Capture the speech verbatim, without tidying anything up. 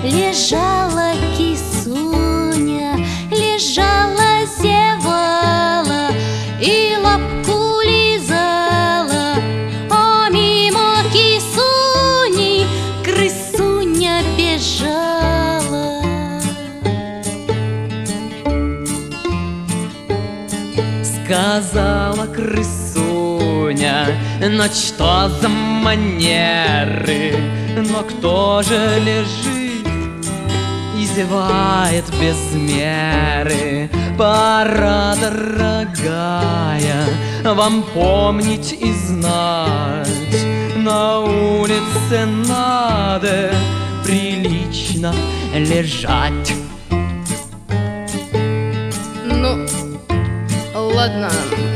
Лежала кисуня, лежала, зевала и лапку лизала, а мимо кисуни крысуня бежала. Сказала крысуня: ну что за манеры, но кто же лежит и зевает без меры? Пора, дорогая, вам помнить и знать, на улице надо прилично лежать. Ну, ладно.